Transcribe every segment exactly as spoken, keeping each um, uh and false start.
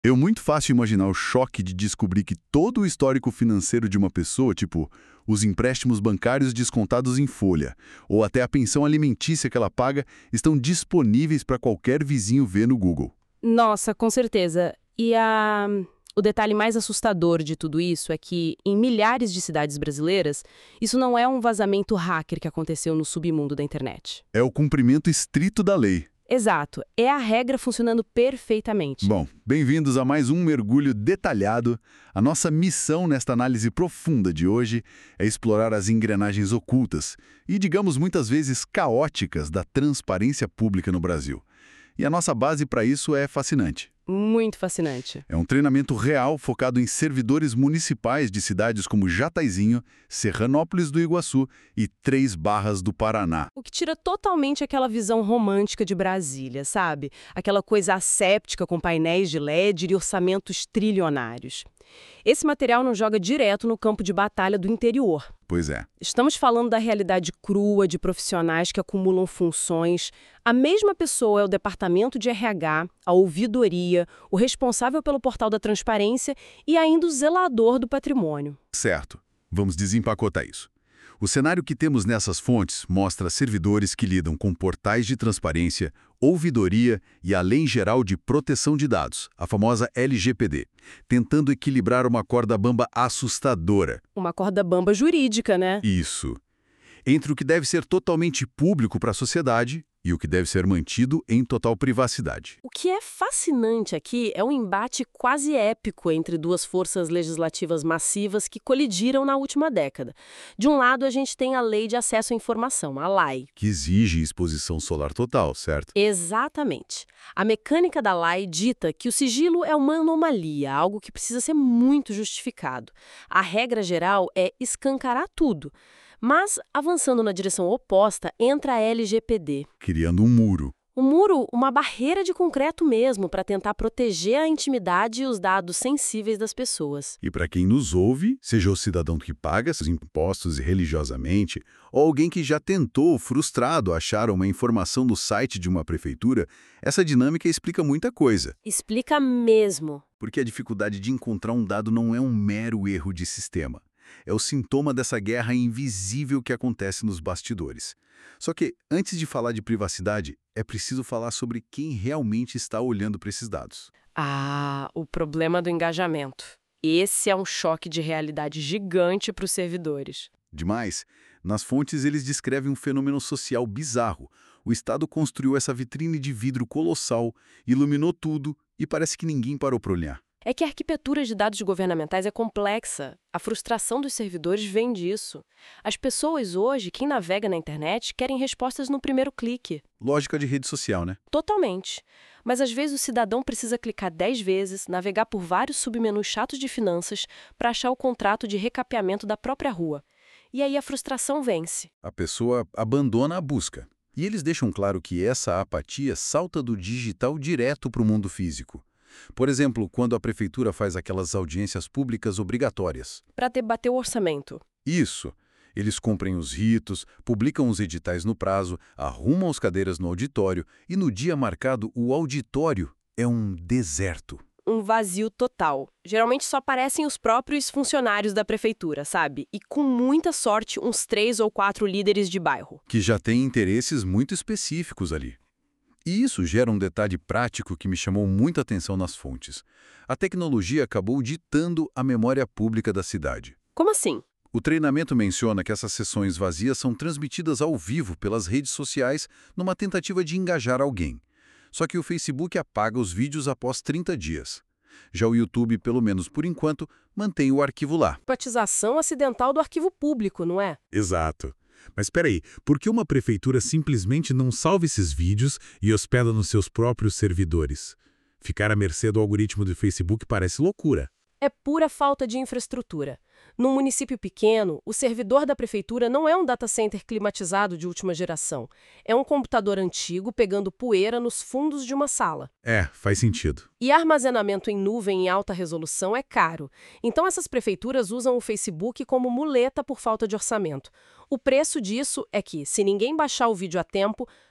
Eu muito fácil imaginar o choque de descobrir que todo o histórico financeiro de uma pessoa, tipo os empréstimos bancários descontados em folha, ou até a pensão alimentícia que ela paga, estão disponíveis para qualquer vizinho ver no Google. Nossa, com certeza. E a... o detalhe mais assustador de tudo isso é que, em milhares de cidades brasileiras, isso não é um vazamento hacker que aconteceu no submundo da internet. É o cumprimento estrito da lei. Exato. É a regra funcionando perfeitamente. Bom, bem-vindos a mais um mergulho detalhado. A nossa missão nesta análise profunda de hoje é explorar as engrenagens ocultas e, digamos, muitas vezes caóticas da transparência pública no Brasil. E a nossa base para isso é fascinante. Muito fascinante. É um treinamento real focado em servidores municipais de cidades como Jataizinho, Serranópolis do Iguaçu e Três Barras do Paraná. O que tira totalmente aquela visão romântica de Brasília, sabe? Aquela coisa asséptica com painéis de L E D e orçamentos trilionários. Esse material não joga direto no campo de batalha do interior. Pois é. Estamos falando da realidade crua de profissionais que acumulam funções. A mesma pessoa é o departamento de R H, a ouvidoria, o responsável pelo portal da transparência e ainda o zelador do patrimônio. Certo. Vamos desempacotar isso. O cenário que temos nessas fontes mostra servidores que lidam com portais de transparência, ouvidoria e a Lei Geral de Proteção de Dados, a famosa L G P D, tentando equilibrar uma corda bamba assustadora. Uma corda bamba jurídica, né? Isso. Entre o que deve ser totalmente público para a sociedade e o que deve ser mantido em total privacidade. O que é fascinante aqui é um embate quase épico entre duas forças legislativas massivas que colidiram na última década. De um lado, a gente tem a Lei de Acesso à Informação, a L A I. Que exige exposição solar total, certo? Exatamente. A mecânica da L A I dita que o sigilo é uma anomalia, algo que precisa ser muito justificado. A regra geral é escancarar tudo. Mas, avançando na direção oposta, entra a L G P D. Criando um muro. Um muro, uma barreira de concreto mesmo, para tentar proteger a intimidade e os dados sensíveis das pessoas. E para quem nos ouve, seja o cidadão que paga seus impostos religiosamente, ou alguém que já tentou, frustrado, achar uma informação no site de uma prefeitura, essa dinâmica explica muita coisa. Explica mesmo. Porque a dificuldade de encontrar um dado não é um mero erro de sistema. É o sintoma dessa guerra invisível que acontece nos bastidores. Só que, antes de falar de privacidade, é preciso falar sobre quem realmente está olhando para esses dados. Ah, o problema do engajamento. Esse é um choque de realidade gigante para os servidores. Demais, nas fontes eles descrevem um fenômeno social bizarro. O Estado construiu essa vitrine de vidro colossal, iluminou tudo e parece que ninguém parou para olhar. É que a arquitetura de dados governamentais é complexa. A frustração dos servidores vem disso. As pessoas hoje, quem navega na internet, querem respostas no primeiro clique. Lógica de rede social, né? Totalmente. Mas às vezes o cidadão precisa clicar dez vezes, navegar por vários submenus chatos de finanças para achar o contrato de recapeamento da própria rua. E aí a frustração vence. A pessoa abandona a busca. E eles deixam claro que essa apatia salta do digital direto para o mundo físico. Por exemplo, quando a prefeitura faz aquelas audiências públicas obrigatórias. Para debater o orçamento. Isso. Eles cumprem os ritos, publicam os editais no prazo, arrumam as cadeiras no auditório e no dia marcado o auditório é um deserto. Um vazio total. Geralmente só aparecem os próprios funcionários da prefeitura, sabe? E com muita sorte, uns três ou quatro líderes de bairro. Que já têm interesses muito específicos ali. E isso gera um detalhe prático que me chamou muita atenção nas fontes. A tecnologia acabou ditando a memória pública da cidade. Como assim? O treinamento menciona que essas sessões vazias são transmitidas ao vivo pelas redes sociais numa tentativa de engajar alguém. Só que o Facebook apaga os vídeos após trinta dias. Já o YouTube, pelo menos por enquanto, mantém o arquivo lá. Privatização acidental do arquivo público, não é? Exato. Mas espera aí, por que uma prefeitura simplesmente não salva esses vídeos e hospeda nos seus próprios servidores? Ficar à mercê do algoritmo do Facebook parece loucura. É pura falta de infraestrutura. Num município pequeno, o servidor da prefeitura não é um data center climatizado de última geração. É um computador antigo pegando poeira nos fundos de uma sala. É, faz sentido. E armazenamento em nuvem em alta resolução é caro. Então essas prefeituras usam o Facebook como muleta por falta de orçamento. O preço disso é que, se ninguém baixar o vídeo a tempo,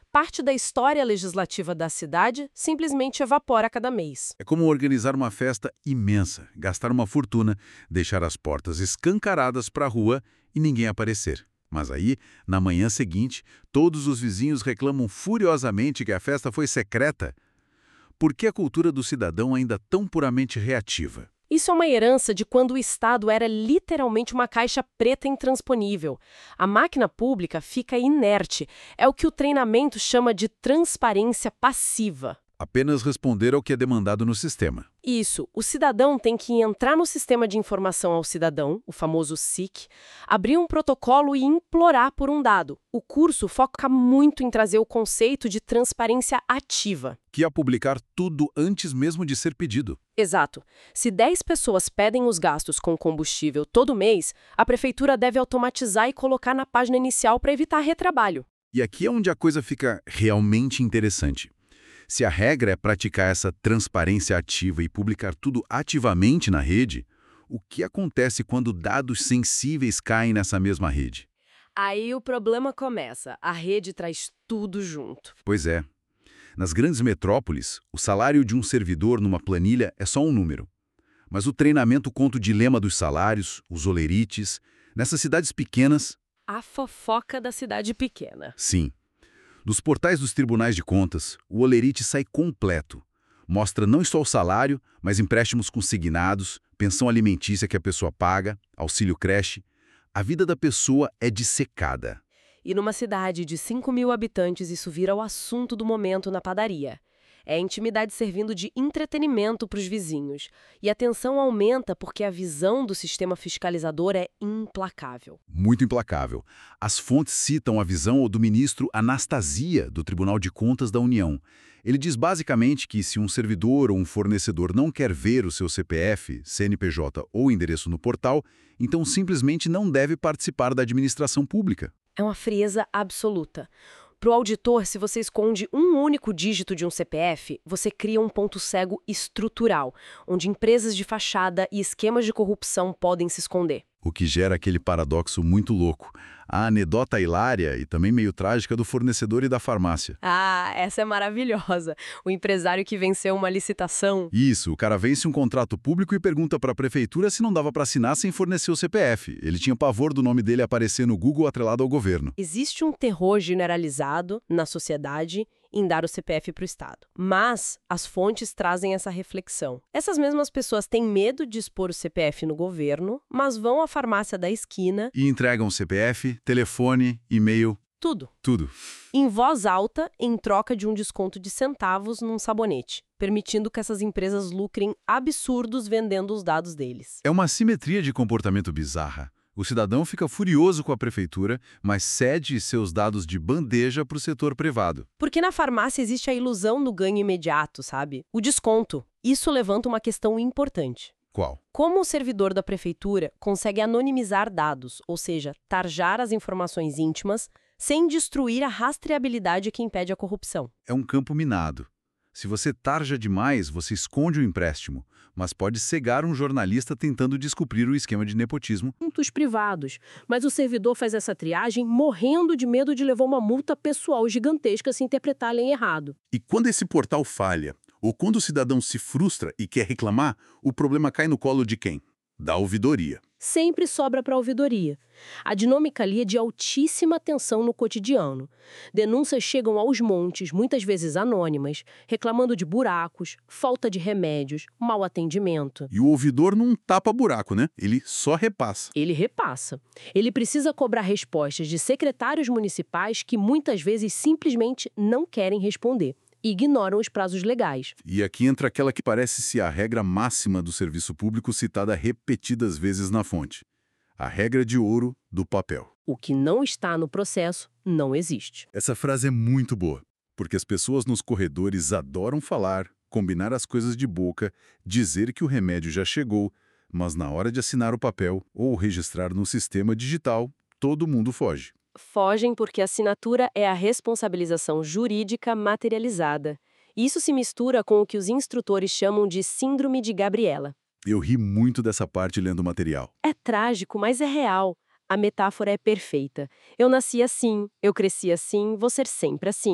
parte da história legislativa da cidade simplesmente evapora a cada mês. É como organizar uma festa imensa, gastar uma fortuna, deixar as portas escancaradas para a rua e ninguém aparecer. Mas aí, na manhã seguinte, todos os vizinhos reclamam furiosamente que a festa foi secreta. Por que a cultura do cidadão ainda tão puramente reativa? Isso é uma herança de quando o Estado era literalmente uma caixa preta intransponível. A máquina pública fica inerte. É o que o treinamento chama de transparência passiva. Apenas responder ao que é demandado no sistema. Isso. O cidadão tem que entrar no Sistema de Informação ao Cidadão, o famoso S I C, abrir um protocolo e implorar por um dado. O curso foca muito em trazer o conceito de transparência ativa. Que é publicar tudo antes mesmo de ser pedido. Exato. Se dez pessoas pedem os gastos com combustível todo mês, a prefeitura deve automatizar e colocar na página inicial para evitar retrabalho. E aqui é onde a coisa fica realmente interessante. Se a regra é praticar essa transparência ativa e publicar tudo ativamente na rede, o que acontece quando dados sensíveis caem nessa mesma rede? Aí o problema começa. A rede traz tudo junto. Pois é. Nas grandes metrópoles, o salário de um servidor numa planilha é só um número. Mas o treinamento conta o dilema dos salários, os olerites. Nessas cidades pequenas... A fofoca da cidade pequena. Sim. Nos portais dos tribunais de contas, o olerite sai completo. Mostra não só o salário, mas empréstimos consignados, pensão alimentícia que a pessoa paga, auxílio creche. A vida da pessoa é dissecada. E numa cidade de cinco mil habitantes, isso vira o assunto do momento na padaria. É a intimidade servindo de entretenimento para os vizinhos. E a tensão aumenta porque a visão do sistema fiscalizador é implacável. Muito implacável. As fontes citam a visão do ministro Anastasia, do Tribunal de Contas da União. Ele diz basicamente que se um servidor ou um fornecedor não quer ver o seu C P F, C N P J ou endereço no portal, então simplesmente não deve participar da administração pública. É uma frieza absoluta. Para o auditor, se você esconde um único dígito de um C P F, você cria um ponto cego estrutural, onde empresas de fachada e esquemas de corrupção podem se esconder. O que gera aquele paradoxo muito louco. A anedota hilária e também meio trágica do fornecedor e da farmácia. Ah, essa é maravilhosa. O empresário que venceu uma licitação. Isso, o cara vence um contrato público e pergunta para a prefeitura se não dava para assinar sem fornecer o C P F. Ele tinha pavor do nome dele aparecer no Google atrelado ao governo. Existe um terror generalizado na sociedade em dar o C P F para o Estado. Mas as fontes trazem essa reflexão. Essas mesmas pessoas têm medo de expor o C P F no governo, mas vão à farmácia da esquina e entregam o C P F, telefone, e-mail. Tudo. Tudo. Em voz alta, em troca de um desconto de centavos num sabonete, permitindo que essas empresas lucrem absurdos vendendo os dados deles. É uma simetria de comportamento bizarra. O cidadão fica furioso com a prefeitura, mas cede seus dados de bandeja para o setor privado. Porque na farmácia existe a ilusão do ganho imediato, sabe? O desconto. Isso levanta uma questão importante. Qual? Como o servidor da prefeitura consegue anonimizar dados, ou seja, tarjar as informações íntimas, sem destruir a rastreabilidade que impede a corrupção? É um campo minado. Se você tarja demais, você esconde o empréstimo, mas pode cegar um jornalista tentando descobrir o esquema de nepotismo. Assuntos privados, mas o servidor faz essa triagem morrendo de medo de levar uma multa pessoal gigantesca se interpretarem errado. E quando esse portal falha, ou quando o cidadão se frustra e quer reclamar, o problema cai no colo de quem? Da ouvidoria. Sempre sobra para a ouvidoria. A dinâmica ali é de altíssima tensão no cotidiano. Denúncias chegam aos montes, muitas vezes anônimas, reclamando de buracos, falta de remédios, mau atendimento. E o ouvidor não tapa buraco, né? Ele só repassa. Ele repassa. Ele precisa cobrar respostas de secretários municipais que muitas vezes simplesmente não querem responder. Ignoram os prazos legais. E aqui entra aquela que parece ser a regra máxima do serviço público citada repetidas vezes na fonte. A regra de ouro do papel. O que não está no processo não existe. Essa frase é muito boa, porque as pessoas nos corredores adoram falar, combinar as coisas de boca, dizer que o remédio já chegou, mas na hora de assinar o papel ou registrar no sistema digital, todo mundo foge. Fogem porque a assinatura é a responsabilização jurídica materializada. Isso se mistura com o que os instrutores chamam de Síndrome de Gabriela. Eu ri muito dessa parte lendo o material. É trágico, mas é real. A metáfora é perfeita. Eu nasci assim, eu cresci assim, vou ser sempre assim.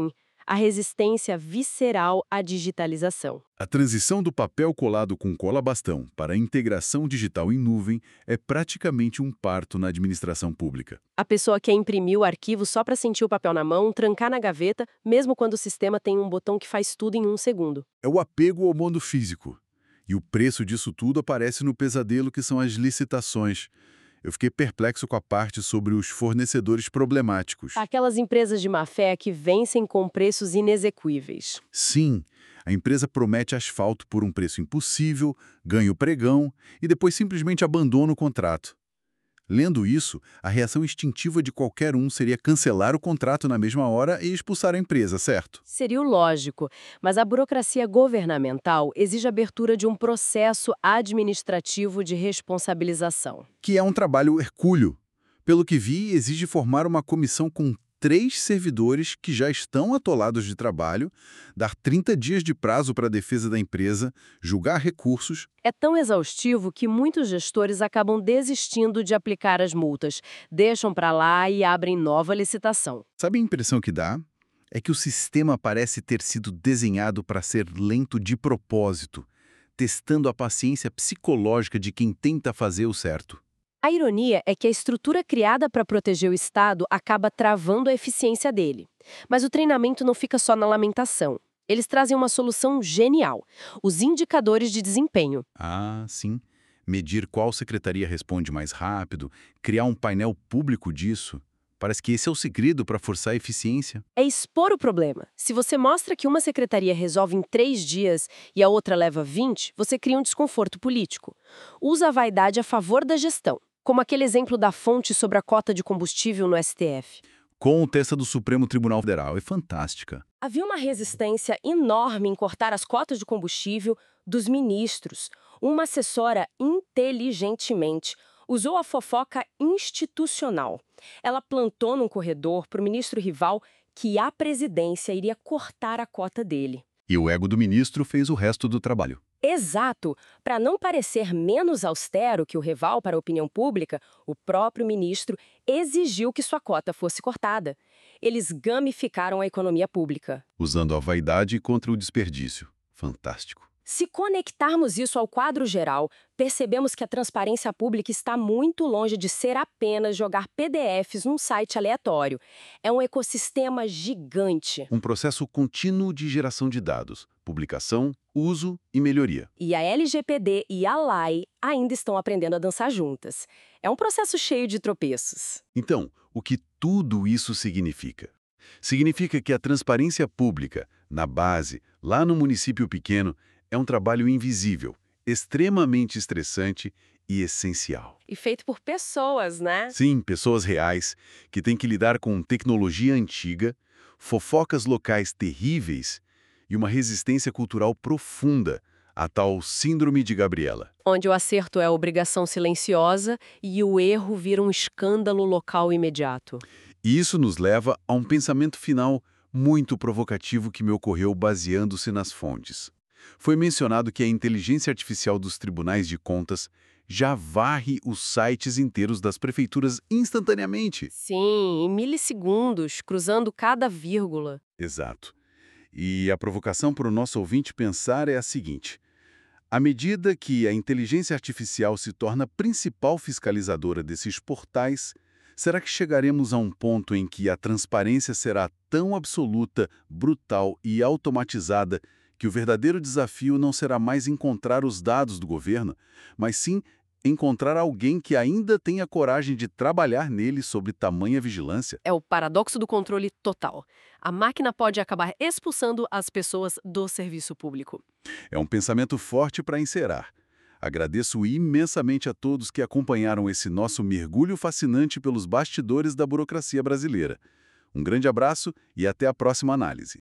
a resistência visceral à digitalização. A transição do papel colado com cola-bastão para a integração digital em nuvem é praticamente um parto na administração pública. A pessoa quer imprimir o arquivo só para sentir o papel na mão, trancar na gaveta, mesmo quando o sistema tem um botão que faz tudo em um segundo. É o apego ao mundo físico. E o preço disso tudo aparece no pesadelo que são as licitações. Eu fiquei perplexo com a parte sobre os fornecedores problemáticos. Aquelas empresas de má-fé que vencem com preços inexequíveis. Sim, a empresa promete asfalto por um preço impossível, ganha o pregão e depois simplesmente abandona o contrato. Lendo isso, a reação instintiva de qualquer um seria cancelar o contrato na mesma hora e expulsar a empresa, certo? Seria o lógico, mas a burocracia governamental exige a abertura de um processo administrativo de responsabilização. Que é um trabalho hercúleo. Pelo que vi, exige formar uma comissão com três servidores que já estão atolados de trabalho, dar trinta dias de prazo para a defesa da empresa, julgar recursos. É tão exaustivo que muitos gestores acabam desistindo de aplicar as multas, deixam para lá e abrem nova licitação. Sabe a impressão que dá? É que o sistema parece ter sido desenhado para ser lento de propósito, testando a paciência psicológica de quem tenta fazer o certo. A ironia é que a estrutura criada para proteger o Estado acaba travando a eficiência dele. Mas o treinamento não fica só na lamentação. Eles trazem uma solução genial: os indicadores de desempenho. Ah, sim. Medir qual secretaria responde mais rápido, criar um painel público disso. Parece que esse é o segredo para forçar a eficiência. É expor o problema. Se você mostra que uma secretaria resolve em três dias e a outra leva vinte, você cria um desconforto político. Usa a vaidade a favor da gestão, como aquele exemplo da fonte sobre a cota de combustível no S T F. Com o texto do Supremo Tribunal Federal, é fantástica. Havia uma resistência enorme em cortar as cotas de combustível dos ministros. Uma assessora inteligentemente usou a fofoca institucional. Ela plantou num corredor para o ministro rival que a presidência iria cortar a cota dele. E o ego do ministro fez o resto do trabalho. Exato! Para não parecer menos austero que o rival para a opinião pública, o próprio ministro exigiu que sua cota fosse cortada. Eles gamificaram a economia pública. Usando a vaidade contra o desperdício. Fantástico. Se conectarmos isso ao quadro geral, percebemos que a transparência pública está muito longe de ser apenas jogar P D Fs num site aleatório. É um ecossistema gigante. Um processo contínuo de geração de dados, publicação, uso e melhoria. E a L G P D e a L A I ainda estão aprendendo a dançar juntas. É um processo cheio de tropeços. Então, o que tudo isso significa? Significa que a transparência pública, na base, lá no município pequeno, é um trabalho invisível, extremamente estressante e essencial. E feito por pessoas, né? Sim, pessoas reais, que têm que lidar com tecnologia antiga, fofocas locais terríveis e uma resistência cultural profunda, a tal Síndrome de Gabriela. Onde o acerto é obrigação silenciosa e o erro vira um escândalo local imediato. E isso nos leva a um pensamento final muito provocativo que me ocorreu baseando-se nas fontes. Foi mencionado que a inteligência artificial dos tribunais de contas já varre os sites inteiros das prefeituras instantaneamente. Sim, em milissegundos, cruzando cada vírgula. Exato. E a provocação para o nosso ouvinte pensar é a seguinte: à medida que a inteligência artificial se torna a principal fiscalizadora desses portais, será que chegaremos a um ponto em que a transparência será tão absoluta, brutal e automatizada que o verdadeiro desafio não será mais encontrar os dados do governo, mas sim encontrar alguém que ainda tenha coragem de trabalhar nele sob tamanha vigilância? É o paradoxo do controle total. A máquina pode acabar expulsando as pessoas do serviço público. É um pensamento forte para encerrar. Agradeço imensamente a todos que acompanharam esse nosso mergulho fascinante pelos bastidores da burocracia brasileira. Um grande abraço e até a próxima análise.